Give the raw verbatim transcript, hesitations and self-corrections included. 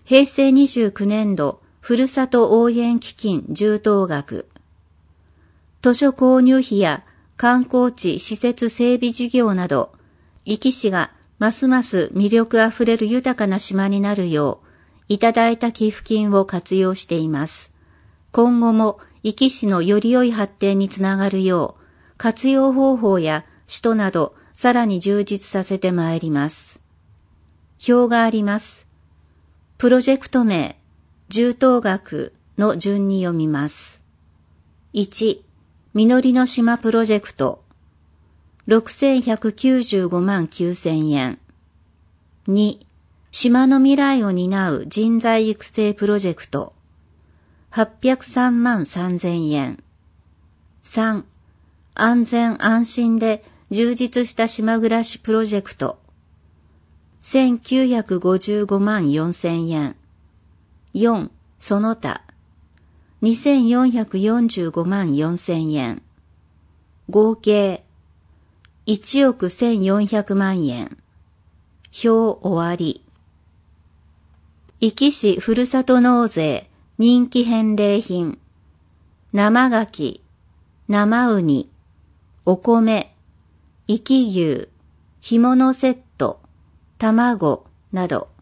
へいせいにじゅうきゅうねんどふるさと応援基金充当額。図書購入費や観光地施設整備事業など、壱岐市がますます魅力あふれる豊かな島になるよう、いただいた寄付金を活用しています。今後も壱岐市のより良い発展につながるよう、活用方法や使途などさらに充実させてまいります。表があります。プロジェクト名、充当額の順に読みます。いち、実りの島プロジェクト、ろくせんひゃくきゅうじゅうごまんきゅうせんえん。に、島の未来を担う人材育成プロジェクト、はっぴゃくさんまんさんぜんえん。さん、安全安心で充実した島暮らしプロジェクト、せんきゅうひゃくごじゅうごまんよんせんえん。よん、その他、にせんよんひゃくよんじゅうごまんよんせんえん。合計、いちおくせんよんひゃくまんえん。表終わり。壱岐市ふるさと納税人気返礼品。生牡蠣、生ウニ、お米、壱岐牛、干物セット、卵など。